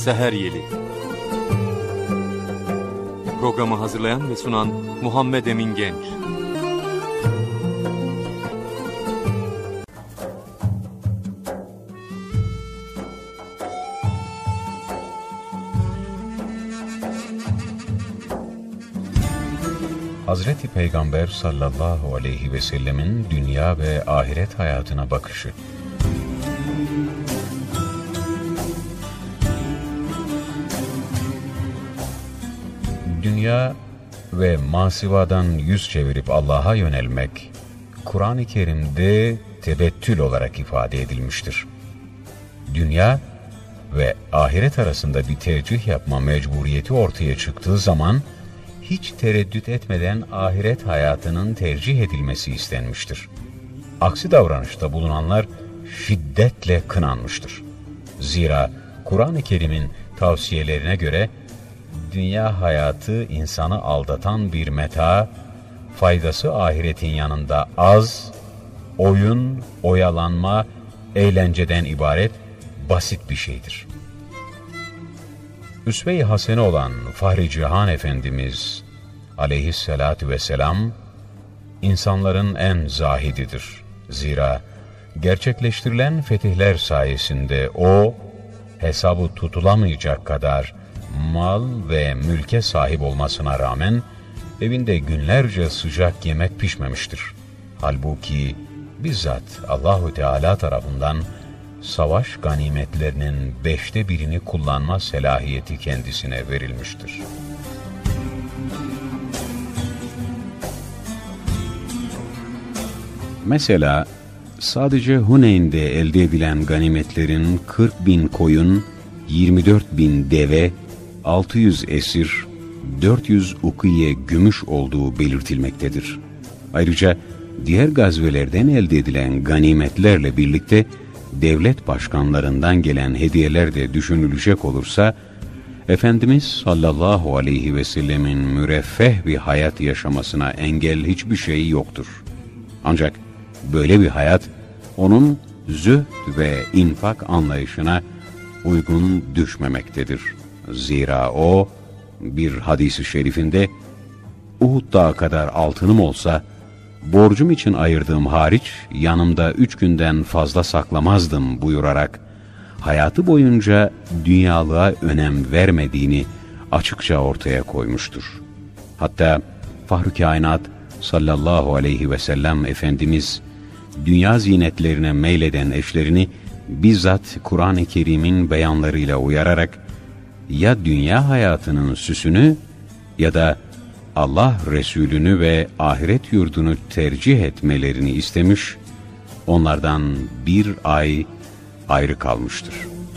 Seher Yeli. Programı hazırlayan ve sunan Muhammed Emin Genç. Hazreti Peygamber sallallahu aleyhi ve sellemin dünya ve ahiret hayatına bakışı. Dünya ve masivadan yüz çevirip Allah'a yönelmek, Kur'an-ı Kerim'de tebettül olarak ifade edilmiştir. Dünya ve ahiret arasında bir tercih yapma mecburiyeti ortaya çıktığı zaman, hiç tereddüt etmeden ahiret hayatının tercih edilmesi istenmiştir. Aksi davranışta bulunanlar şiddetle kınanmıştır. Zira Kur'an-ı Kerim'in tavsiyelerine göre, dünya hayatı insanı aldatan bir meta, faydası ahiretin yanında az, oyun, oyalanma, eğlenceden ibaret basit bir şeydir. Üsve-i hasene olan Fahri Cihan Efendimiz aleyhissalatu vesselam, insanların en zahididir. Zira gerçekleştirilen fetihler sayesinde o, hesabı tutulamayacak kadar mal ve mülke sahip olmasına rağmen, evinde günlerce sıcak yemek pişmemiştir. Halbuki bizzat Allahu Teala tarafından savaş ganimetlerinin 1/5'ini kullanma selahiyeti kendisine verilmiştir. Mesela sadece Huneyn'de elde edilen ganimetlerin 40.000 koyun, 24.000 deve, 600 esir, 400 ukiye gümüş olduğu belirtilmektedir. Ayrıca diğer gazvelerden elde edilen ganimetlerle birlikte devlet başkanlarından gelen hediyeler de düşünülecek olursa, Efendimiz sallallahu aleyhi ve sellemin müreffeh bir hayat yaşamasına engel hiçbir şey yoktur. Ancak böyle bir hayat, onun zühd ve infak anlayışına uygun düşmemektedir. Zira o, bir hadis-i şerifinde, Uhud dağı kadar altınım olsa, borcum için ayırdığım hariç, yanımda 3 günden fazla saklamazdım buyurarak, hayatı boyunca dünyalığa önem vermediğini açıkça ortaya koymuştur. Hatta Fahru Kainat sallallahu aleyhi ve sellem Efendimiz, dünya zinetlerine meyleden eşlerini bizzat Kur'an-ı Kerim'in beyanlarıyla uyararak, ya dünya hayatının süsünü ya da Allah Resulünü ve ahiret yurdunu tercih etmelerini istemiş, onlardan bir ay ayrı kalmıştır.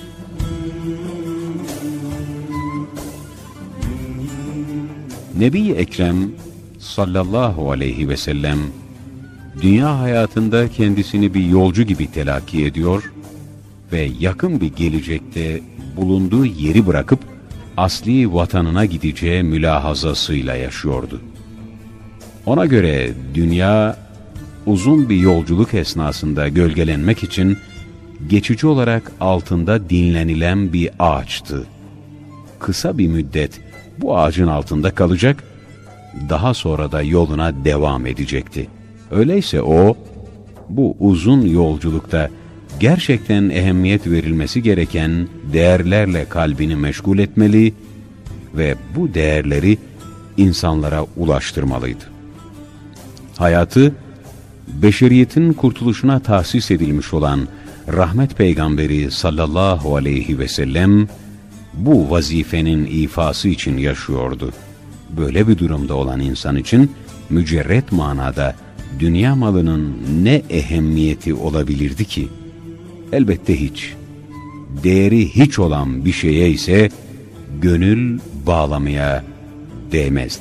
Nebi-i Ekrem sallallahu aleyhi ve sellem, dünya hayatında kendisini bir yolcu gibi telakki ediyor ve yakın bir gelecekte bulunduğu yeri bırakıp, asli vatanına gideceği mülahazasıyla yaşıyordu. Ona göre dünya, uzun bir yolculuk esnasında gölgelenmek için, geçici olarak altında dinlenilen bir ağaçtı. Kısa bir müddet bu ağacın altında kalacak, daha sonra da yoluna devam edecekti. Öyleyse o, bu uzun yolculukta gerçekten ehemmiyet verilmesi gereken değerlerle kalbini meşgul etmeli ve bu değerleri insanlara ulaştırmalıydı. Hayatı, beşeriyetin kurtuluşuna tahsis edilmiş olan Rahmet Peygamberi sallallahu aleyhi ve sellem, bu vazifenin ifası için yaşıyordu. Böyle bir durumda olan insan için, mücerret manada dünya malının ne ehemmiyeti olabilirdi ki? Elbette hiç. Değeri hiç olan bir şeye ise gönül bağlamaya değmezdi.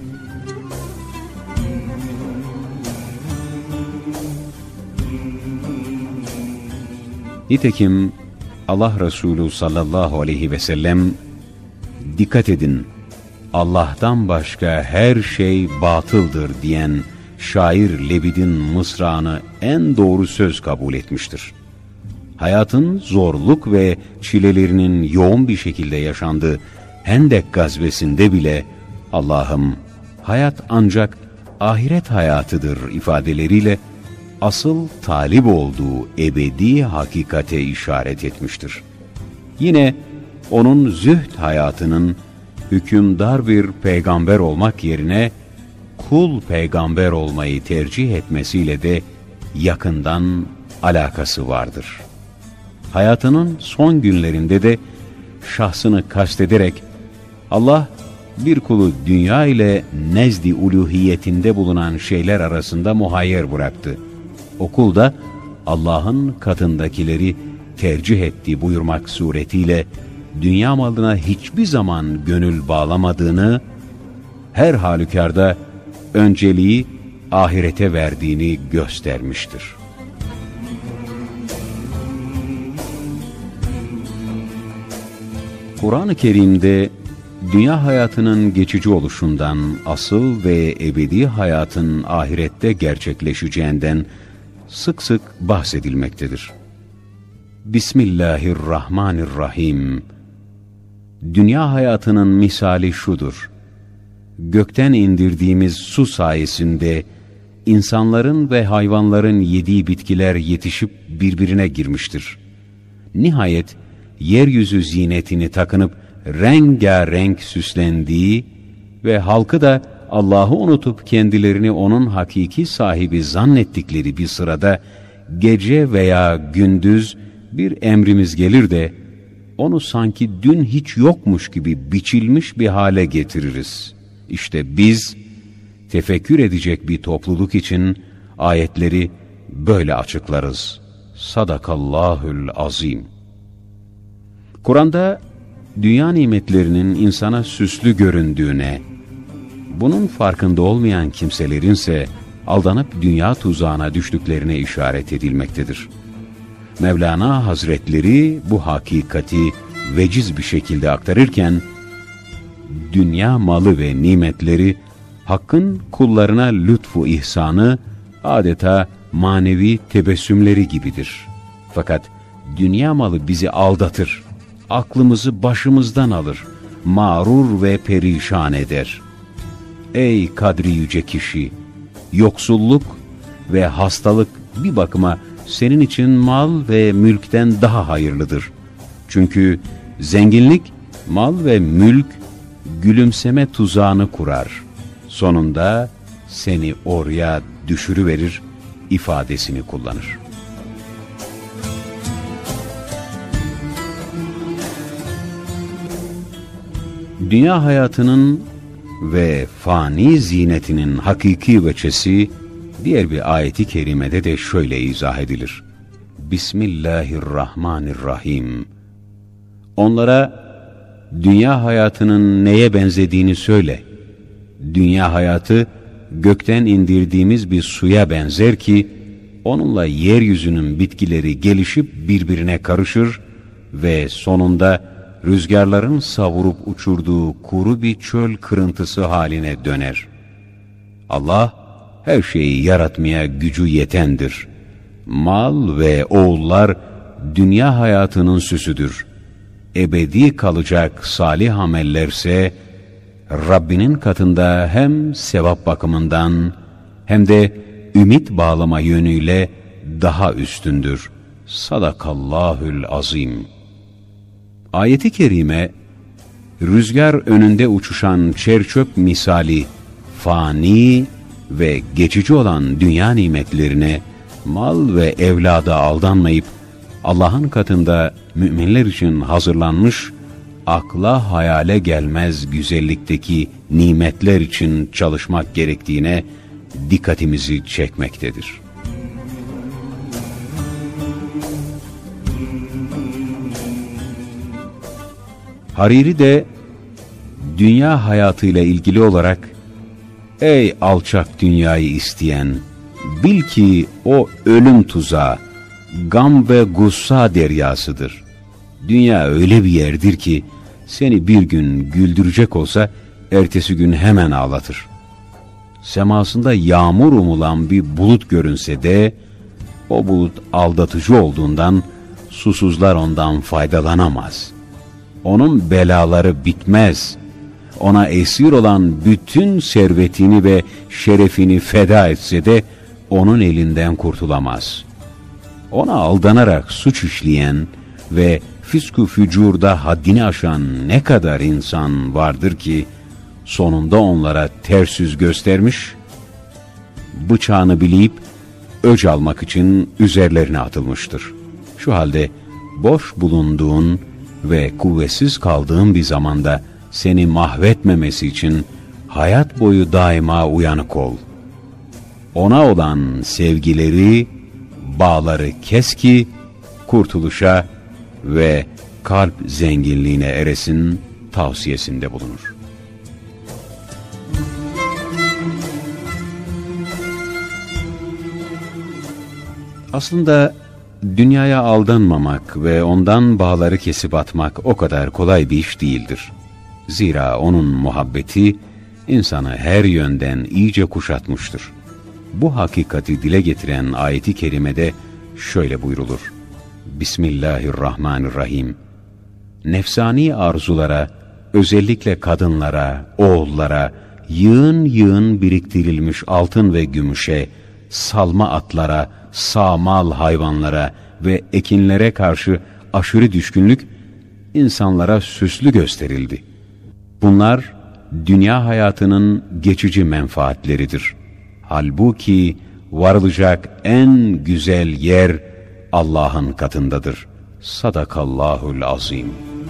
Nitekim Allah Resulü sallallahu aleyhi ve sellem, dikkat edin, Allah'tan başka her şey batıldır diyen şair Lebid'in mısrağını en doğru söz kabul etmiştir. hayatın zorluk ve çilelerinin yoğun bir şekilde yaşandığı Hendek gazvesinde bile Allah'ım hayat ancak ahiret hayatıdır ifadeleriyle asıl talip olduğu ebedi hakikate işaret etmiştir. Yine onun zühd hayatının hükümdar bir peygamber olmak yerine kul peygamber olmayı tercih etmesiyle de yakından alakası vardır. Hayatının son günlerinde de şahsını kastederek Allah bir kulu dünya ile nezd-i uluhiyetinde bulunan şeyler arasında muhayyer bıraktı. O kul da Allah'ın katındakileri tercih etti buyurmak suretiyle dünya malına hiçbir zaman gönül bağlamadığını, her halükarda önceliği ahirete verdiğini göstermiştir. Kur'an-ı Kerim'de dünya hayatının geçici oluşundan, asıl ve ebedi hayatın ahirette gerçekleşeceğinden sık sık bahsedilmektedir. Bismillahirrahmanirrahim. Dünya hayatının misali şudur: gökten indirdiğimiz su sayesinde insanların ve hayvanların yediği bitkiler yetişip birbirine girmiştir. Nihayet yeryüzü zinetini takınıp rengarenk süslendiği ve halkı da Allah'ı unutup kendilerini onun hakiki sahibi zannettikleri bir sırada gece veya gündüz bir emrimiz gelir de onu sanki dün hiç yokmuş gibi biçilmiş bir hale getiririz. İşte biz tefekkür edecek bir topluluk için ayetleri böyle açıklarız. Sadakallahül azim. Kur'an'da dünya nimetlerinin insana süslü göründüğüne, bunun farkında olmayan kimselerinse aldanıp dünya tuzağına düştüklerine işaret edilmektedir. Mevlana Hazretleri bu hakikati veciz bir şekilde aktarırken, dünya malı ve nimetleri Hakk'ın kullarına lütfu ihsanı adeta manevi tebessümleri gibidir. Fakat dünya malı bizi aldatır, aklımızı başımızdan alır, mağrur ve perişan eder. Ey kadri yüce kişi! Yoksulluk ve hastalık bir bakıma senin için mal ve mülkten daha hayırlıdır. Çünkü zenginlik, mal ve mülk gülümseme tuzağını kurar. Sonunda seni oraya düşürüverir ifadesini kullanır. Dünya hayatının ve fani zinetinin hakiki veçesi diğer bir ayeti kerimede de şöyle izah edilir. Bismillahirrahmanirrahim. Onlara dünya hayatının neye benzediğini söyle. Dünya hayatı gökten indirdiğimiz bir suya benzer ki onunla yeryüzünün bitkileri gelişip birbirine karışır ve sonunda rüzgarların savurup uçurduğu kuru bir çöl kırıntısı haline döner. Allah her şeyi yaratmaya gücü yetendir. Mal ve oğullar dünya hayatının süsüdür. Ebedi kalacak salih amellerse Rabbinin katında hem sevap bakımından hem de ümit bağlama yönüyle daha üstündür. Sadakallahül azim. Ayet-i kerime, rüzgar önünde uçuşan çerçöp misali fani ve geçici olan dünya nimetlerine, mal ve evlada aldanmayıp Allah'ın katında müminler için hazırlanmış, akla hayale gelmez güzellikteki nimetler için çalışmak gerektiğine dikkatimizi çekmektedir. Hariri de dünya hayatıyla ilgili olarak, ey alçak dünyayı isteyen, bil ki o ölüm tuzağı, gam ve gussa deryasıdır. Dünya öyle bir yerdir ki seni bir gün güldürecek olsa ertesi gün hemen ağlatır. Semasında yağmur umulan bir bulut görünse de o bulut aldatıcı olduğundan susuzlar ondan faydalanamaz. Onun belaları bitmez. Ona esir olan bütün servetini ve şerefini feda etse de onun elinden kurtulamaz. Ona aldanarak suç işleyen ve fisku fücurda haddini aşan ne kadar insan vardır ki sonunda onlara ters yüz göstermiş, bıçağını bileyip öc almak için üzerlerine atılmıştır. Şu halde boş bulunduğun ve kuvvetsiz kaldığın bir zamanda seni mahvetmemesi için hayat boyu daima uyanık ol. Ona olan sevgileri, bağları kes ki kurtuluşa ve kalp zenginliğine eresin tavsiyesinde bulunur. Aslında dünyaya aldanmamak ve ondan bağları kesip atmak o kadar kolay bir iş değildir. Zira onun muhabbeti insanı her yönden iyice kuşatmıştır. Bu hakikati dile getiren ayeti kerimede şöyle buyrulur: Bismillahirrahmanirrahim. Nefsani arzulara, özellikle kadınlara, oğullara, yığın yığın biriktirilmiş altın ve gümüşe, salma atlara, sağmal hayvanlara ve ekinlere karşı aşırı düşkünlük insanlara süslü gösterildi. Bunlar dünya hayatının geçici menfaatleridir. Halbuki varılacak en güzel yer Allah'ın katındadır. Sadakallahul azim.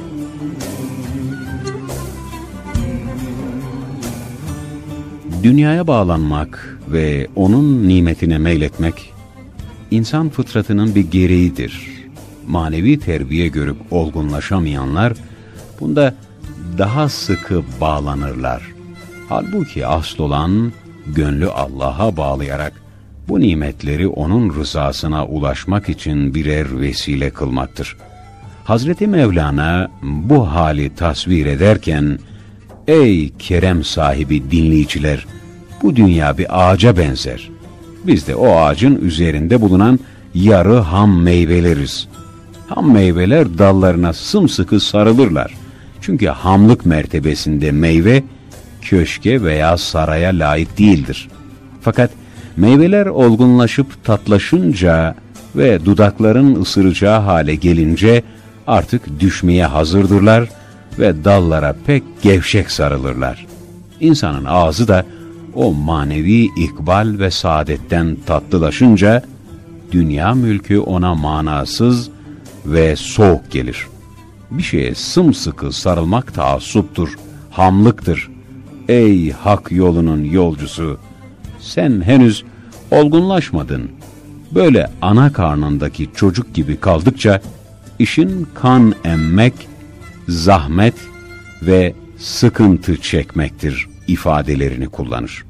Dünyaya bağlanmak ve onun nimetine meyletmek, insan fıtratının bir gereğidir. Manevi terbiye görüp olgunlaşamayanlar, bunda daha sıkı bağlanırlar. Halbuki asıl olan, gönlü Allah'a bağlayarak, bu nimetleri onun rızasına ulaşmak için birer vesile kılmaktır. Hazreti Mevlana bu hali tasvir ederken, ey kerem sahibi dinleyiciler, bu dünya bir ağaca benzer. Biz de o ağacın üzerinde bulunan yarı ham meyveleriz. Ham meyveler dallarına sımsıkı sarılırlar. Çünkü hamlık mertebesinde meyve, köşke veya saraya layık değildir. Fakat meyveler olgunlaşıp tatlaşınca ve dudakların ısıracağı hale gelince artık düşmeye hazırdırlar ve dallara pek gevşek sarılırlar. İnsanın ağzı da o manevi ikbal ve saadetten tatlılaşınca dünya mülkü ona manasız ve soğuk gelir. Bir şeye sımsıkı sarılmak taassuptur, hamlıktır. Ey hak yolunun yolcusu! Sen henüz olgunlaşmadın. Böyle ana karnındaki çocuk gibi kaldıkça işin kan emmek, zahmet ve sıkıntı çekmektir ifadelerini kullanır.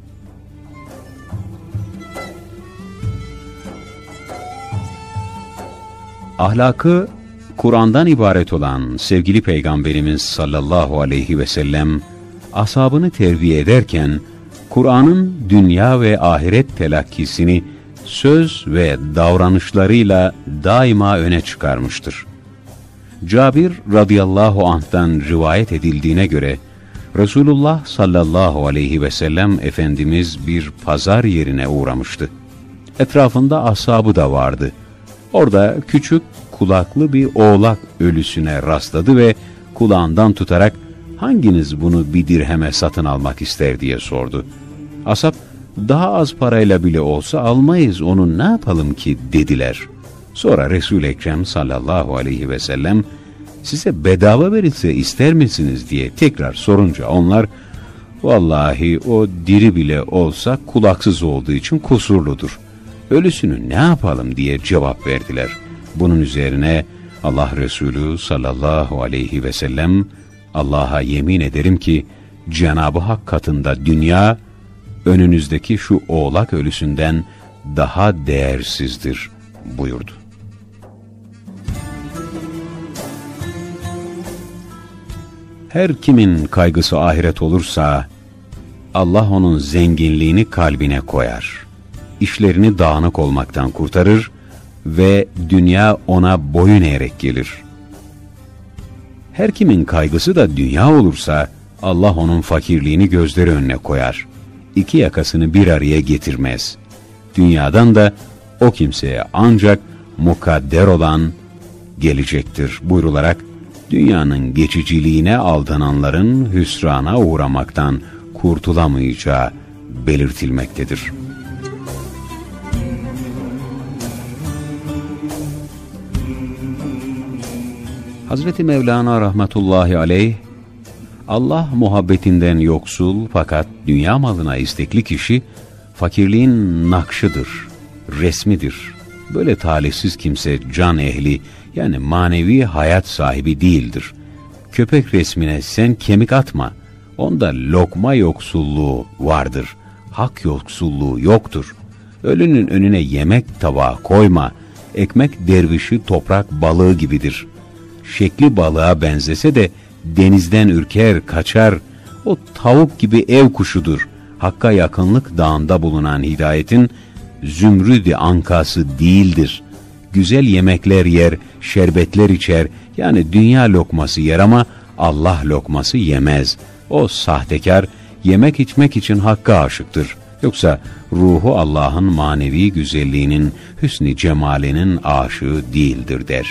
Ahlakı Kur'an'dan ibaret olan sevgili Peygamberimiz sallallahu aleyhi ve sellem ashabını terbiye ederken Kur'an'ın dünya ve ahiret telakkisini söz ve davranışlarıyla daima öne çıkarmıştır. Cabir radıyallahu anh'tan rivayet edildiğine göre Resulullah sallallahu aleyhi ve sellem Efendimiz bir pazar yerine uğramıştı. Etrafında ashabı da vardı. Orada küçük kulaklı bir oğlak ölüsüne rastladı ve kulağından tutarak hanginiz bunu bir dirheme satın almak ister diye sordu. Ashab daha az parayla bile olsa almayız, onu ne yapalım ki dediler. Sonra Resul-i Ekrem sallallahu aleyhi ve sellem size bedava verilse ister misiniz diye tekrar sorunca onlar vallahi o diri bile olsa kulaksız olduğu için kusurludur. Ölüsünü ne yapalım diye cevap verdiler. Bunun üzerine Allah Resulü sallallahu aleyhi ve sellem Allah'a yemin ederim ki Cenab-ı Hak katında dünya önünüzdeki şu oğlak ölüsünden daha değersizdir buyurdu. Her kimin kaygısı ahiret olursa Allah onun zenginliğini kalbine koyar. İşlerini dağınık olmaktan kurtarır ve dünya ona boyun eğerek gelir. Her kimin kaygısı da dünya olursa, Allah onun fakirliğini gözleri önüne koyar. İki yakasını bir araya getirmez. Dünyadan da o kimseye ancak mukadder olan gelecektir buyrularak, dünyanın geçiciliğine aldananların hüsrana uğramaktan kurtulamayacağı belirtilmektedir. Hazreti Mevlana rahmetullahi aleyh, Allah muhabbetinden yoksul fakat dünya malına istekli kişi, fakirliğin nakşıdır, resmidir. Böyle talihsiz kimse can ehli, yani manevi hayat sahibi değildir. Köpek resmine sen kemik atma, onda lokma yoksulluğu vardır, hak yoksulluğu yoktur. Ölünün önüne yemek tabağı koyma, ekmek dervişi toprak balığı gibidir. Şekli balığa benzese de denizden ürker, kaçar, o tavuk gibi ev kuşudur. Hakka yakınlık dağında bulunan hidayetin zümrüd-i ankası değildir. Güzel yemekler yer, şerbetler içer, yani dünya lokması yer ama Allah lokması yemez. O sahtekar, yemek içmek için Hakk'a aşıktır. Yoksa ruhu Allah'ın manevi güzelliğinin, hüsn-i cemalinin aşığı değildir der.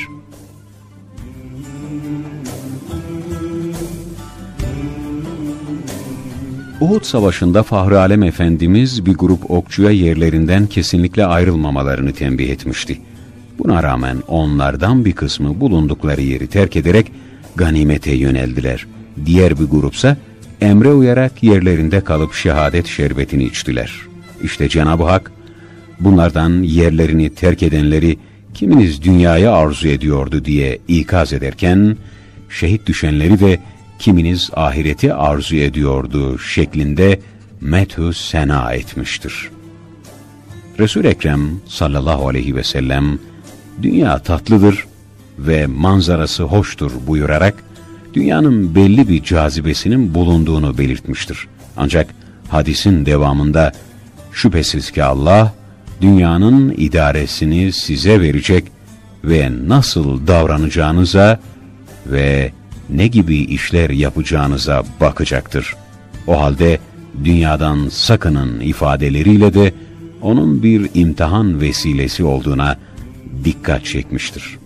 Uhud Savaşı'nda Fahri Alem Efendimiz bir grup okçuya yerlerinden kesinlikle ayrılmamalarını tembih etmişti. Buna rağmen onlardan bir kısmı bulundukları yeri terk ederek ganimete yöneldiler. Diğer bir grupsa emre uyarak yerlerinde kalıp şehadet şerbetini içtiler. İşte Cenab-ı Hak bunlardan yerlerini terk edenleri kiminiz dünyayı arzu ediyordu diye ikaz ederken, şehit düşenleri de kiminiz ahireti arzu ediyordu şeklinde methü sena etmiştir. Resul-i Ekrem sallallahu aleyhi ve sellem dünya tatlıdır ve manzarası hoştur buyurarak dünyanın belli bir cazibesinin bulunduğunu belirtmiştir. Ancak hadisin devamında şüphesiz ki Allah dünyanın idaresini size verecek ve nasıl davranacağınıza ve ne gibi işler yapacağınıza bakacaktır. O halde dünyadan sakının ifadeleriyle de onun bir imtihan vesilesi olduğuna dikkat çekmiştir.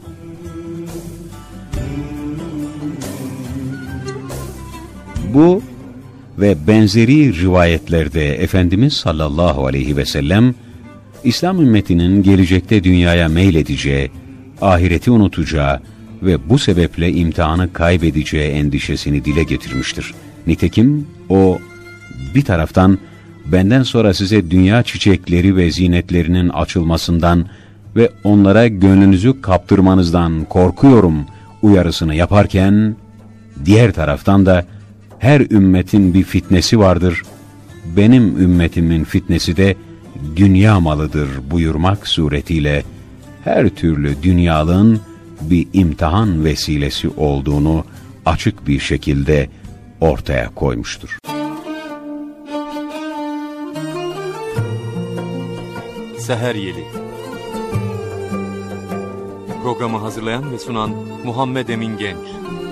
Bu ve benzeri rivayetlerde Efendimiz sallallahu aleyhi ve sellem, İslam ümmetinin gelecekte dünyaya meyledeceği, ahireti unutacağı ve bu sebeple imtihanı kaybedeceği endişesini dile getirmiştir. Nitekim o bir taraftan benden sonra size dünya çiçekleri ve zinetlerinin açılmasından ve onlara gönlünüzü kaptırmanızdan korkuyorum uyarısını yaparken, diğer taraftan da her ümmetin bir fitnesi vardır, benim ümmetimin fitnesi de dünya malıdır buyurmak suretiyle her türlü dünyalığın bir imtihan vesilesi olduğunu açık bir şekilde ortaya koymuştur. Seher Yeli. Programı hazırlayan ve sunan Muhammed Emin Genç.